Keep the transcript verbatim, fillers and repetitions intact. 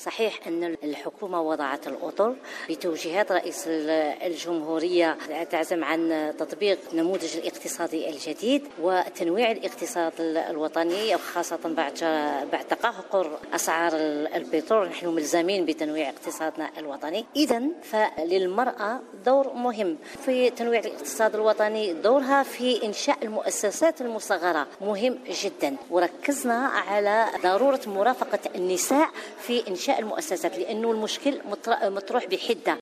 صحيح أن الحكومة وضعت الأطر بتوجيهات رئيس الجمهورية، تعزم عن تطبيق النموذج الاقتصادي الجديد وتنويع الاقتصاد الوطني، خاصة بعد بعد تقهقر أسعار البترول. نحن ملزمين بتنويع اقتصادنا الوطني. إذن فللمرأة دور مهم في تنويع الاقتصاد الوطني، دورها في إنشاء المؤسسات المصغرة مهم جدا، وركزنا على ضرورة مرافقة النساء في إنشاء المؤسسات، لأنه المشكل مطروح بحدة.